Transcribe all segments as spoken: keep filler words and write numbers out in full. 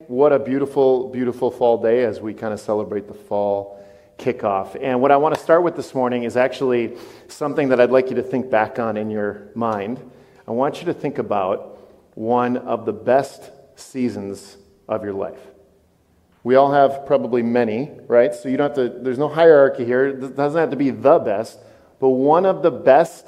What a beautiful, beautiful fall day as we kind of celebrate the fall kickoff. And what I want to start with this morning is actually something that I'd like you to think back on in your mind. I want you to think about one of the best seasons of your life. We all have probably many, right? So you don't have to, there's no hierarchy here. It doesn't have to be the best, but one of the best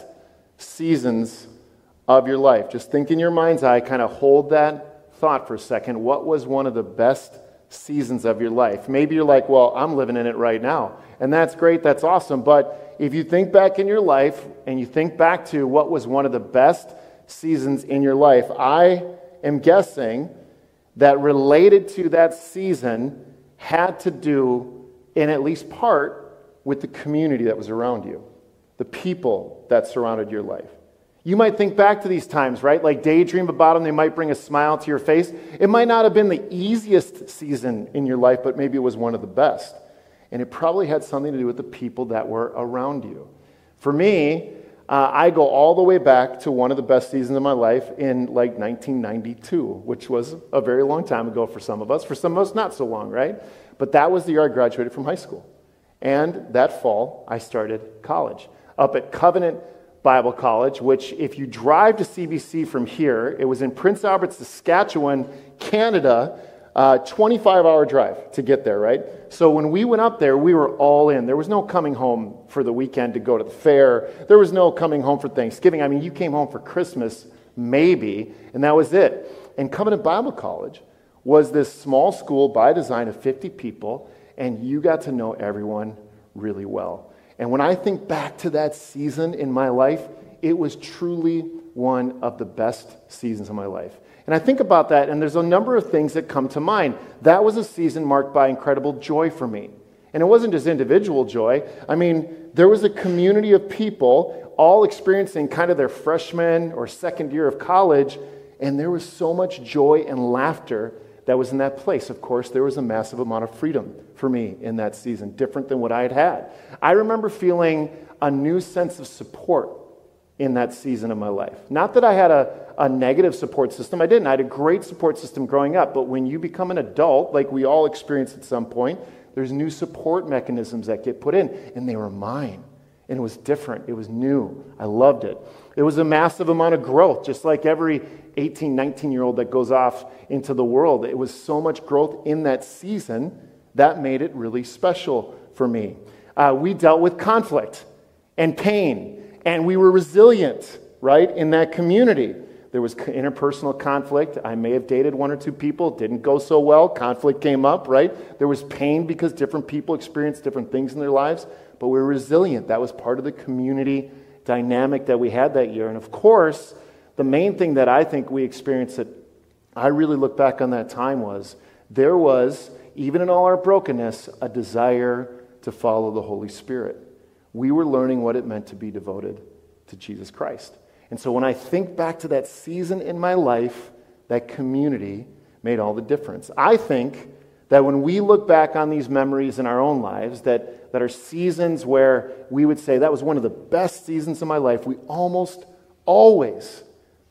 seasons of your life. Just think in your mind's eye, kind of hold that thought for a second. What was one of the best seasons of your life? Maybe you're like, well, I'm living in it right now. And that's great, that's awesome. But if you think back in your life and you think back to what was one of the best seasons in your life, I am guessing that related to that season had to do, in at least part, with the community that was around you, the people that surrounded your life. You might think back to these times, right? Like daydream about them. They might bring a smile to your face. It might not have been the easiest season in your life, but maybe it was one of the best. And it probably had something to do with the people that were around you. For me, uh, I go all the way back to one of the best seasons of my life in like nineteen ninety-two, which was a very long time ago for some of us. For some of us, not so long, right? But that was the year I graduated from high school. And that fall, I started college up at Covenant Bible College, which if you drive to C B C from here, it was in Prince Albert, Saskatchewan, Canada, uh, twenty-five hour drive to get there, right? So when we went up there, we were all in. There was no coming home for the weekend to go to the fair. There was no coming home for Thanksgiving. I mean, you came home for Christmas, maybe, and that was it. And Covenant Bible College was this small school by design of fifty people, and you got to know everyone really well. And when I think back to that season in my life, it was truly one of the best seasons of my life. And I think about that, and there's a number of things that come to mind. That was a season marked by incredible joy for me. And it wasn't just individual joy. I mean, there was a community of people all experiencing kind of their freshman or second year of college, and there was so much joy and laughter that was in that place. Of course, there was a massive amount of freedom for me in that season, different than what I had had. I remember feeling a new sense of support in that season of my life. Not that I had a, a negative support system. I didn't. I had a great support system growing up. But when you become an adult, like we all experience at some point, there's new support mechanisms that get put in. And they were mine. And it was different. It was new. I loved it. It was a massive amount of growth, just like every eighteen, nineteen-year-old that goes off into the world. It was so much growth in that season that made it really special for me. Uh, we dealt with conflict and pain, and we were resilient, right, in that community. There was interpersonal conflict. I may have dated one or two people. Didn't go so well. Conflict came up, right? There was pain because different people experienced different things in their lives, but we were resilient. That was part of the community dynamic that we had that year. And of course, the main thing that I think we experienced that I really look back on that time was there was, even in all our brokenness, a desire to follow the Holy Spirit. We were learning what it meant to be devoted to Jesus Christ. And so when I think back to that season in my life, that community made all the difference. I think that when we look back on these memories in our own lives, that, that are seasons where we would say that was one of the best seasons of my life, we almost always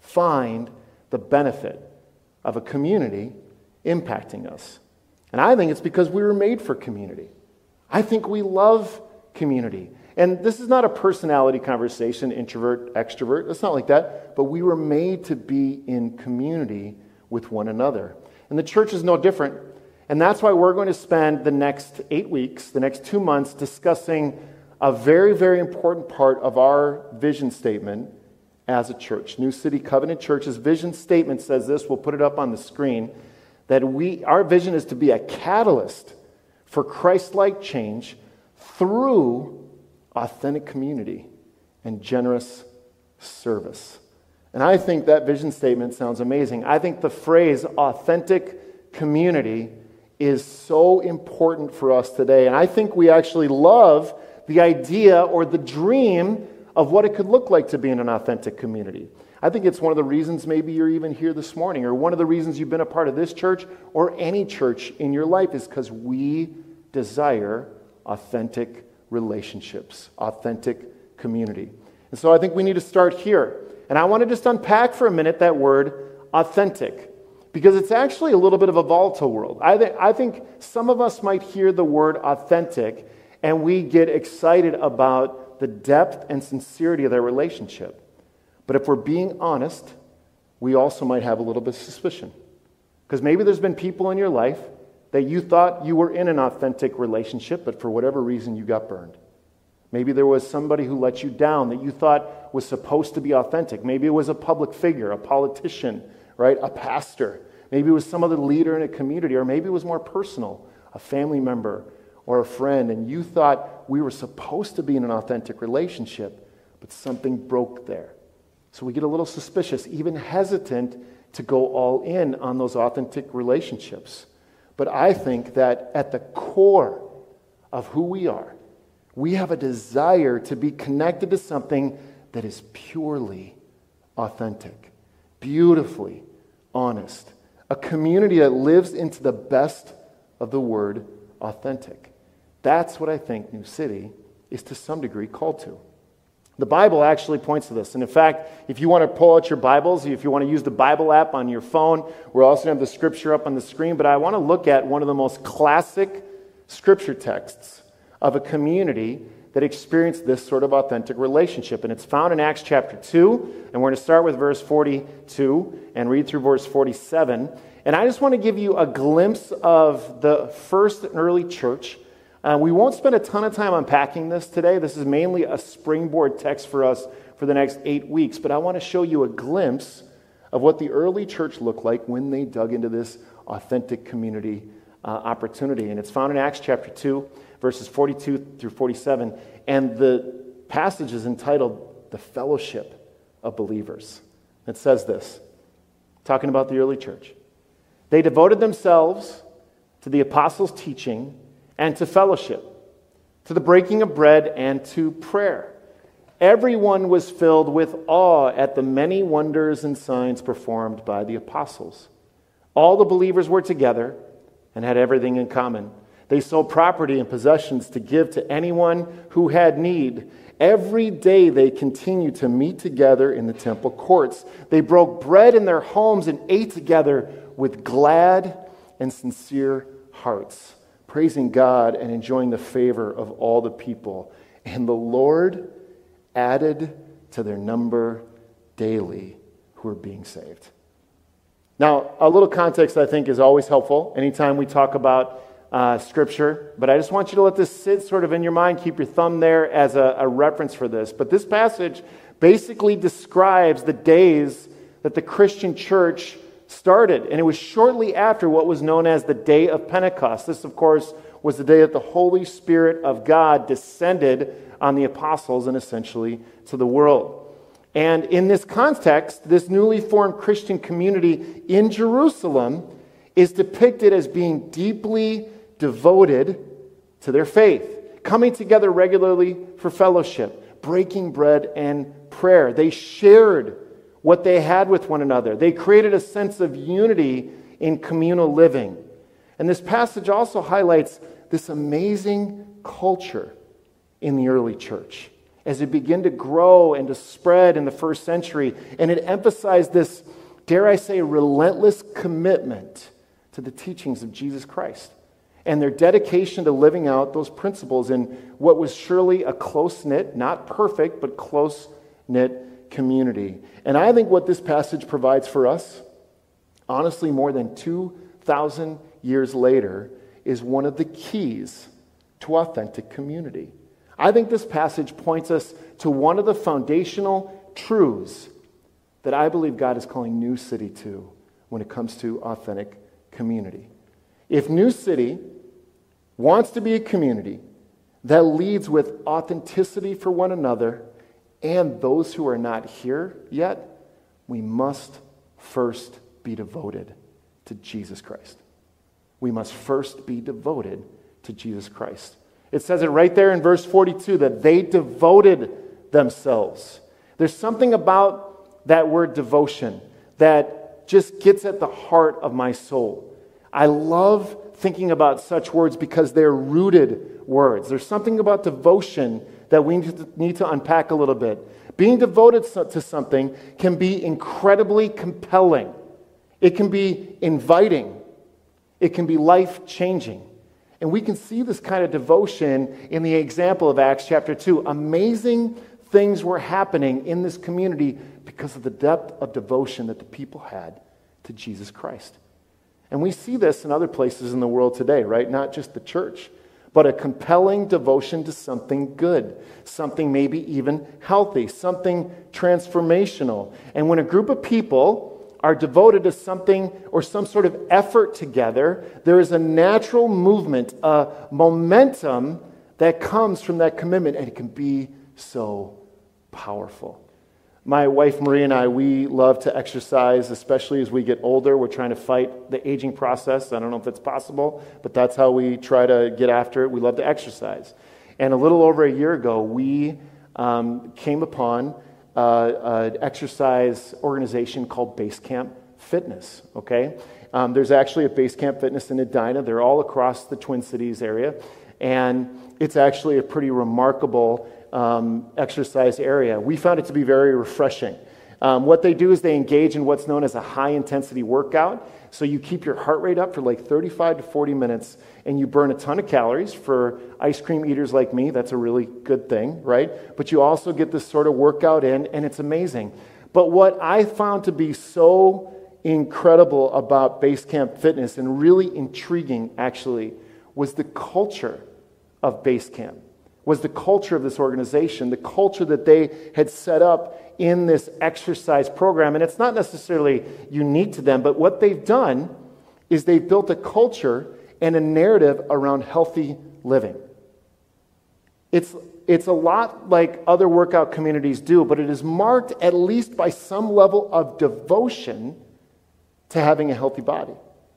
find the benefit of a community impacting us. And I think it's because we were made for community. I think we love community. And this is not a personality conversation, introvert, extrovert. It's not like that. But we were made to be in community with one another. And the church is no different. And that's why we're going to spend the next eight weeks, the next two months, discussing a very, very important part of our vision statement as a church. New City Covenant Church's vision statement says this. We'll put it up on the screen. That we, our vision is to be a catalyst for Christ-like change through authentic community and generous service. And I think that vision statement sounds amazing. I think the phrase authentic community is so important for us today. And I think we actually love the idea or the dream of what it could look like to be in an authentic community. I think it's one of the reasons maybe you're even here this morning, or one of the reasons you've been a part of this church or any church in your life is because we desire authentic relationships, authentic community. And so I think we need to start here. And I want to just unpack for a minute that word authentic. because it's actually a little bit of a volatile world. I, th- I think some of us might hear the word authentic and we get excited about the depth and sincerity of their relationship. But if we're being honest, we also might have a little bit of suspicion. Because maybe there's been people in your life that you thought you were in an authentic relationship, but for whatever reason you got burned. Maybe there was somebody who let you down that you thought was supposed to be authentic. Maybe it was a public figure, a politician, right? A pastor. Maybe it was some other leader in a community, or maybe it was more personal, a family member or a friend, and you thought we were supposed to be in an authentic relationship, but something broke there. So we get a little suspicious, even hesitant to go all in on those authentic relationships. But I think that at the core of who we are, we have a desire to be connected to something that is purely authentic, beautifully honest, a community that lives into the best of the word authentic. That's what I think New City is to some degree called to. The Bible actually points to this. And in fact, if you want to pull out your Bibles, if you want to use the Bible app on your phone, we're also going to have the scripture up on the screen. But I want to look at one of the most classic scripture texts of a community that experienced this sort of authentic relationship. And it's found in Acts chapter two. And we're going to start with verse forty-two and read through verse forty-seven. And I just want to give you a glimpse of the first and early church. Uh, we won't spend a ton of time unpacking this today. This is mainly a springboard text for us for the next eight weeks. But I want to show you a glimpse of what the early church looked like when they dug into this authentic community uh, opportunity. And it's found in Acts chapter two, verses forty-two through forty-seven. And the passage is entitled, The Fellowship of Believers. It says this, talking about the early church. They devoted themselves to the apostles' teaching and to fellowship, to the breaking of bread and to prayer. Everyone was filled with awe at the many wonders and signs performed by the apostles. All the believers were together and had everything in common. They sold property and possessions to give to anyone who had need. Every day they continued to meet together in the temple courts. They broke bread in their homes and ate together with glad and sincere hearts, praising God and enjoying the favor of all the people. And the Lord added to their number daily who are being saved. Now, a little context, I think, is always helpful anytime we talk about uh, Scripture. But I just want you to let this sit sort of in your mind. Keep your thumb there as a, a reference for this. But this passage basically describes the days that the Christian church started. And it was shortly after what was known as the Day of Pentecost. This, of course, was the day that the Holy Spirit of God descended on the apostles and essentially to the world. And in this context, this newly formed Christian community in Jerusalem is depicted as being deeply devoted to their faith, coming together regularly for fellowship, breaking bread and prayer. They shared what they had with one another. They created a sense of unity in communal living. And this passage also highlights this amazing culture in the early church as it began to grow and to spread in the first century. And it emphasized this, dare I say, relentless commitment to the teachings of Jesus Christ and their dedication to living out those principles in what was surely a close-knit, not perfect, but close-knit community. And I think what this passage provides for us, honestly, more than two thousand years later, is one of the keys to authentic community. I think this passage points us to one of the foundational truths that I believe God is calling New City to when it comes to authentic community. If New City wants to be a community that leads with authenticity for one another and those who are not here yet, we must first be devoted to Jesus Christ. We must first be devoted to Jesus Christ. It says it right there in verse forty-two that they devoted themselves. There's something about that word devotion that just gets at the heart of my soul. I love thinking about such words because they're rooted words. There's something about devotion that we need to unpack a little bit. Being devoted to something can be incredibly compelling It can be inviting. It can be life-changing. And we can see this kind of devotion in the example of Acts chapter two. Amazing things were happening in this community because of the depth of devotion that the people had to Jesus Christ. And we see this in other places in the world today, right? Not just the church, but a compelling devotion to something good, something maybe even healthy, something transformational. And when a group of people are devoted to something or some sort of effort together, there is a natural movement, a momentum that comes from that commitment, and it can be so powerful. My wife Marie and I, we love to exercise, especially as we get older. We're trying to fight the aging process. I don't know if that's possible, but that's how we try to get after it. We love to exercise. And a little over a year ago, we um, came upon uh, an exercise organization called Basecamp Fitness, okay? Um, there's actually a Basecamp Fitness in Edina. They're all across the Twin Cities area. And it's actually a pretty remarkable Um, exercise area. We found it to be very refreshing. Um, what they do is they engage in what's known as a high-intensity workout. So you keep your heart rate up for like thirty-five to forty minutes, and you burn a ton of calories. For ice cream eaters like me, that's a really good thing, right? But you also get this sort of workout in, and it's amazing. But what I found to be so incredible about Basecamp Fitness, and really intriguing actually, was the culture of Basecamp. Was the culture of this organization, the culture that they had set up in this exercise program. And it's not necessarily unique to them, but what they've done is they've built a culture and a narrative around healthy living. It's, it's a lot like other workout communities do, but it is marked at least by some level of devotion to having a healthy body.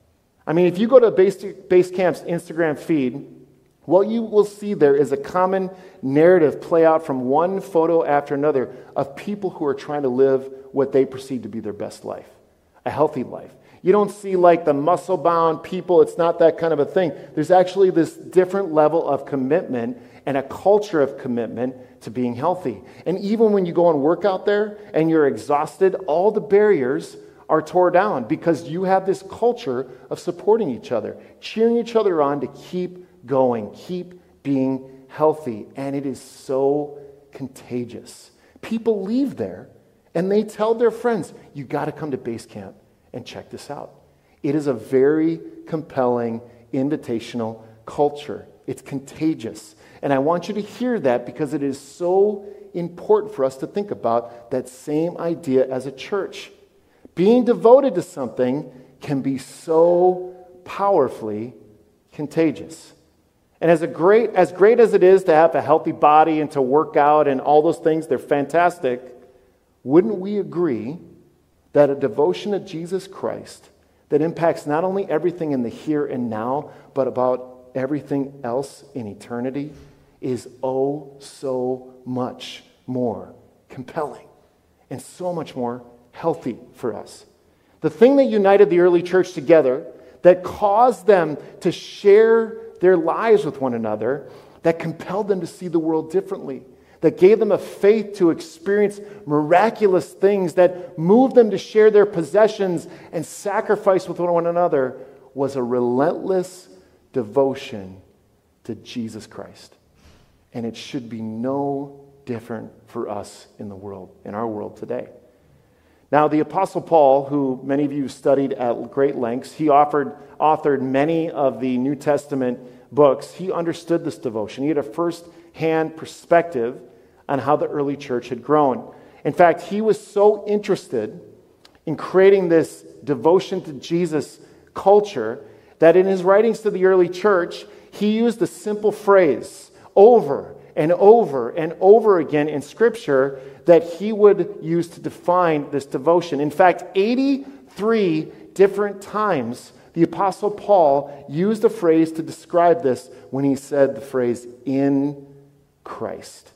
I mean, if you go to Base, Basecamp's Instagram feed, what you will see there is a common narrative play out from one photo after another of people who are trying to live what they perceive to be their best life, a healthy life. You don't see like the muscle-bound people. It's not that kind of a thing. There's actually this different level of commitment and a culture of commitment to being healthy. And even when you go and work out there and you're exhausted, all the barriers are torn down because you have this culture of supporting each other, cheering each other on to keep going, keep being healthy, and it is so contagious. People leave there and they tell their friends, you got to come to Basecamp and check this out. It is a very compelling, invitational culture. It's contagious. And I want you to hear that because it is so important for us to think about that same idea as a church. Being devoted to something can be so powerfully contagious. And as a great, as great as it is to have a healthy body and to work out and all those things, they're fantastic. Wouldn't we agree that a devotion to Jesus Christ that impacts not only everything in the here and now, but about everything else in eternity is oh so much more compelling and so much more healthy for us? The thing that united the early church together, that caused them to share their lives with one another, that compelled them to see the world differently, that gave them a faith to experience miraculous things, that moved them to share their possessions and sacrifice with one another, was a relentless devotion to Jesus Christ. And it should be no different for us in the world, in our world today. Now, the Apostle Paul, who many of you studied at great lengths, he offered, authored many of the New Testament books. He understood this devotion. He had a first-hand perspective on how the early church had grown. In fact, he was so interested in creating this devotion to Jesus culture that in his writings to the early church, he used a simple phrase over and over and over again in Scripture that he would use to define this devotion. In fact, eighty-three different times the Apostle Paul used a phrase to describe this when he said the phrase, in Christ.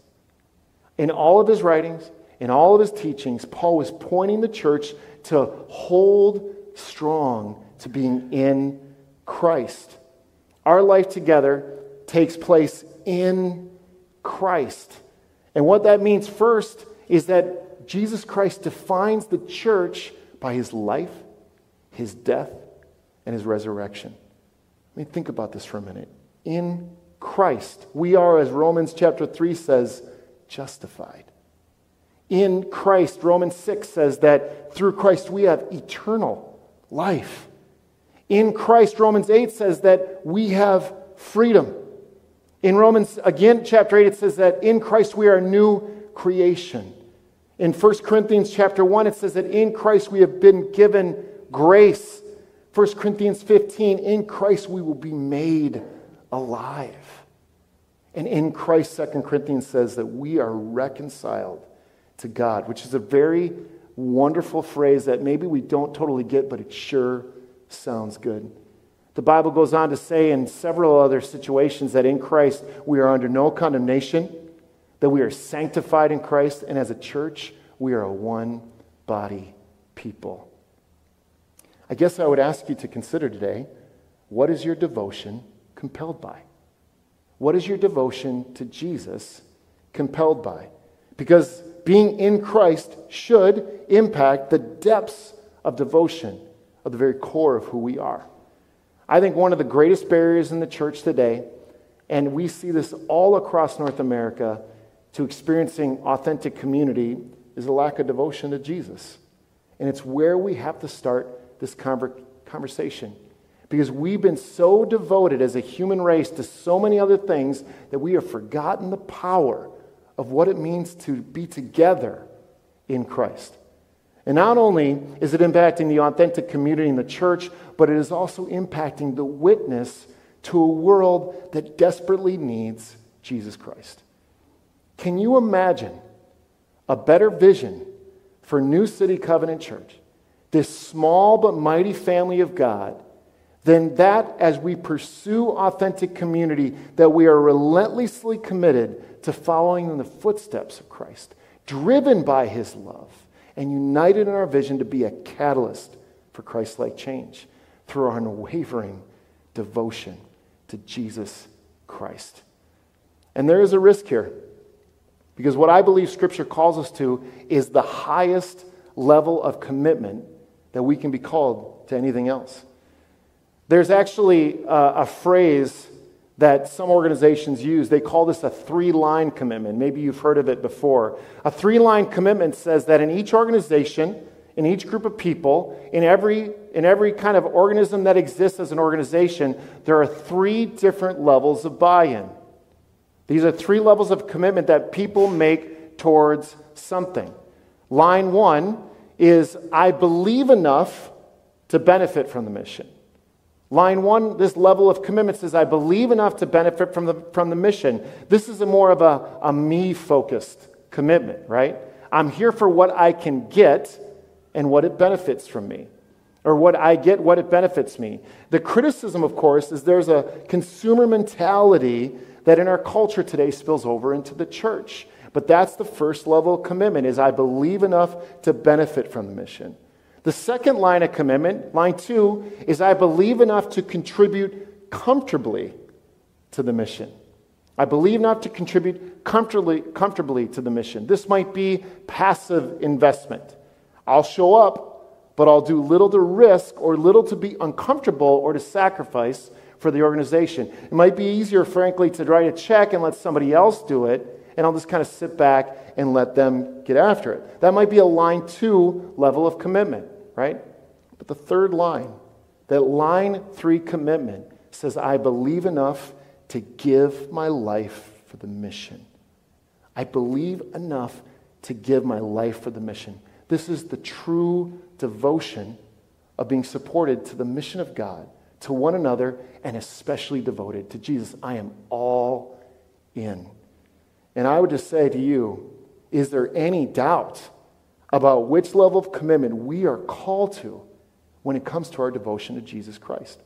In all of his writings, in all of his teachings, Paul was pointing the church to hold strong to being in Christ. Our life together takes place in Christ. And what that means first is that Jesus Christ defines the church by his life, his death, and his resurrection. I mean, think about this for a minute. In Christ, we are, as Romans chapter three says, justified. In Christ, Romans six says that through Christ we have eternal life. In Christ, Romans eight says that we have freedom. In Romans, again, chapter eight, it says that in Christ we are a new creation. In First Corinthians chapter one, it says that in Christ we have been given grace. First Corinthians fifteen, in Christ we will be made alive. And in Christ, Second Corinthians says that we are reconciled to God, which is a very wonderful phrase that maybe we don't totally get, but it sure sounds good. The Bible goes on to say in several other situations that in Christ we are under no condemnation, that we are sanctified in Christ, and as a church, we are a one-body people. I guess I would ask you to consider today, what is your devotion compelled by? What is your devotion to Jesus compelled by? Because being in Christ should impact the depths of devotion of the very core of who we are. I think one of the greatest barriers in the church today, and we see this all across North America, to experiencing authentic community is a lack of devotion to Jesus. And it's where we have to start this conver- conversation. Because we've been so devoted as a human race to so many other things that we have forgotten the power of what it means to be together in Christ. And not only is it impacting the authentic community in the church, but it is also impacting the witness to a world that desperately needs Jesus Christ. Can you imagine a better vision for New City Covenant Church, this small but mighty family of God, than that as we pursue authentic community, that we are relentlessly committed to following in the footsteps of Christ, driven by his love, and united in our vision to be a catalyst for Christ-like change through our unwavering devotion to Jesus Christ. And there is a risk here, because what I believe Scripture calls us to is the highest level of commitment that we can be called to anything else. There's actually uh, a phrase that some organizations use. They call this a three-line commitment. Maybe you've heard of it before. A three-line commitment says that in each organization, in each group of people, in every, in every kind of organism that exists as an organization, there are three different levels of buy-in. These are three levels of commitment that people make towards something. Line one is, I believe enough to benefit from the mission. Line one, this level of commitment says, I believe enough to benefit from the, from the mission. This is a more of a, a me-focused commitment, right? I'm here for what I can get and what it benefits from me. Or what I get, what it benefits me. The criticism, of course, is there's a consumer mentality that in our culture today spills over into the church. But that's the first level of commitment, is I believe enough to benefit from the mission. The second line of commitment, line two, is I believe enough to contribute comfortably to the mission. I believe enough to contribute comfortably, comfortably to the mission. This might be passive investment. I'll show up, but I'll do little to risk or little to be uncomfortable or to sacrifice for the organization. It might be easier, frankly, to write a check and let somebody else do it, and I'll just kind of sit back and let them get after it. That might be a line two level of commitment, right? But the third line, that line three commitment, says, I believe enough to give my life for the mission. I believe enough to give my life for the mission. This is the true devotion of being supported to the mission of God, to one another, and especially devoted to Jesus. I am all in. And I would just say to you, is there any doubt about which level of commitment we are called to when it comes to our devotion to Jesus Christ?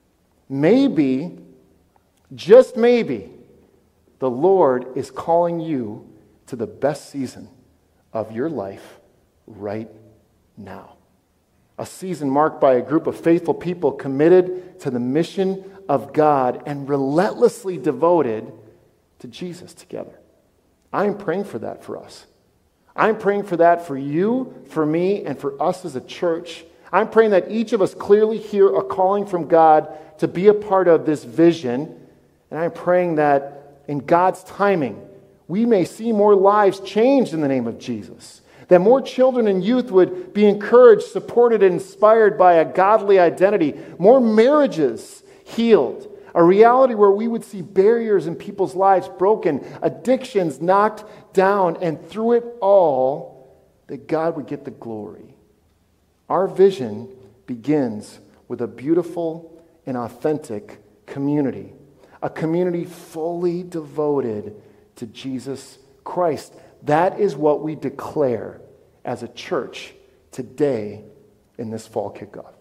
Maybe, just maybe, the Lord is calling you to the best season of your life right now. A season marked by a group of faithful people committed to the mission of God and relentlessly devoted to Jesus together. I'm praying for that for us. I'm praying for that for you, for me, and for us as a church. I'm praying that each of us clearly hear a calling from God to be a part of this vision. And I'm praying that in God's timing, we may see more lives changed in the name of Jesus. That more children and youth would be encouraged, supported, and inspired by a godly identity. More marriages healed. A reality where we would see barriers in people's lives broken, addictions knocked down, and through it all, that God would get the glory. Our vision begins with a beautiful and authentic community. A community fully devoted to Jesus Christ. That is what we declare as a church today in this fall kickoff.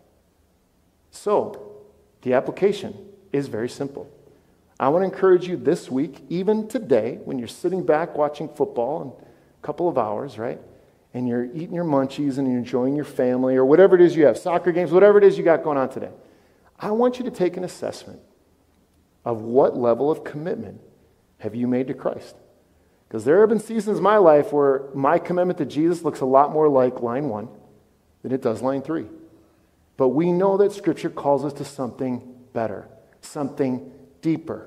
So, the application is very simple. I want to encourage you this week, even today, when you're sitting back watching football in a couple of hours, right? And you're eating your munchies and you're enjoying your family or whatever it is you have, soccer games, whatever it is you got going on today. I want you to take an assessment of what level of commitment have you made to Christ. Because there have been seasons in my life where my commitment to Jesus looks a lot more like line one than it does line three. But we know that Scripture calls us to something better, something deeper.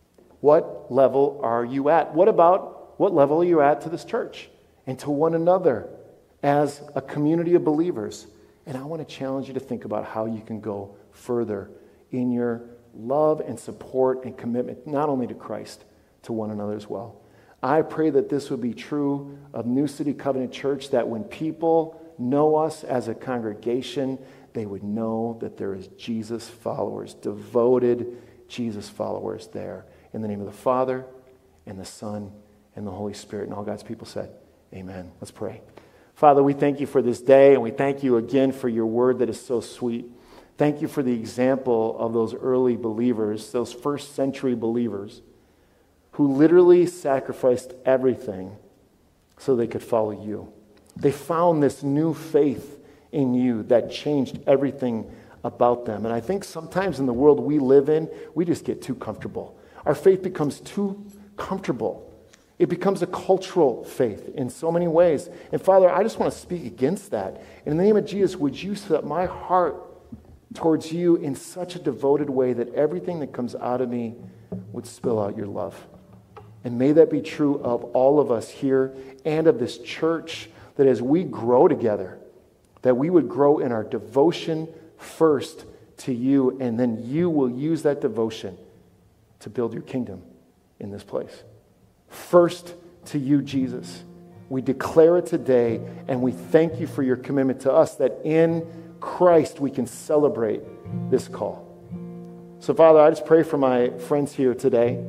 What level are you at? What about, what level are you at to this church and to one another as a community of believers? And I want to challenge you to think about how you can go further in your love and support and commitment, not only to Christ, to one another as well. I pray that this would be true of New City Covenant Church, that when people know us as a congregation, they would know that there is Jesus followers, devoted Jesus followers there. In the name of the Father, and the Son, and the Holy Spirit. And all God's people said, amen. Let's pray. Father, we thank you for this day, and we thank you again for your word that is so sweet. Thank you for the example of those early believers, those first century believers, who literally sacrificed everything so they could follow you. They found this new faith in you that changed everything about them. And I think sometimes in the world we live in, we just get too comfortable. Our faith becomes too comfortable. It becomes a cultural faith in so many ways. And Father, I just want to speak against that. In the name of Jesus, would you set my heart towards you in such a devoted way that everything that comes out of me would spill out your love. And may that be true of all of us here and of this church, that as we grow together, that we would grow in our devotion first to you, and then you will use that devotion to build your kingdom in this place. First to you, Jesus. We declare it today, and we thank you for your commitment to us, that in Christ we can celebrate this call. So, Father, I just pray for my friends here today.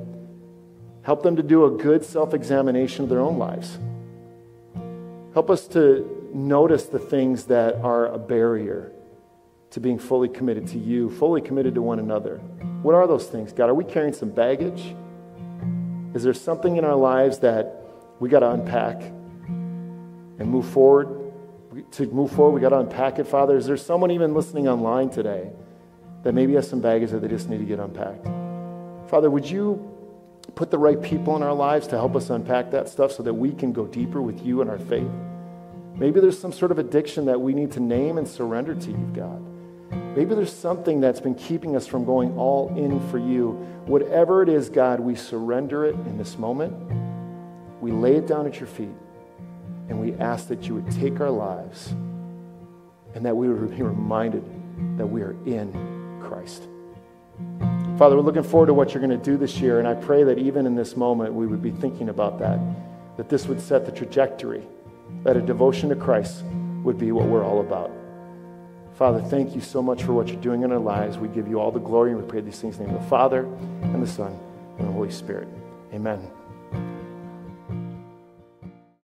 Help them to do a good self-examination of their own lives. Help us to notice the things that are a barrier to being fully committed to you, fully committed to one another. What are those things, God? Are we carrying some baggage? Is there something in our lives that we got to unpack and move forward? To move forward, we got to unpack it, Father. Is there someone even listening online today that maybe has some baggage that they just need to get unpacked? Father, would you put the right people in our lives to help us unpack that stuff so that we can go deeper with you in our faith? Maybe there's some sort of addiction that we need to name and surrender to you, God. Maybe there's something that's been keeping us from going all in for you. Whatever it is, God, we surrender it in this moment. We lay it down at your feet, and we ask that you would take our lives and that we would be reminded that we are in Christ. Father, we're looking forward to what you're going to do this year, and I pray that even in this moment we would be thinking about that, that this would set the trajectory, that a devotion to Christ would be what we're all about. Father, thank you so much for what you're doing in our lives. We give you all the glory, and we pray these things in the name of the Father, and the Son, and the Holy Spirit. Amen.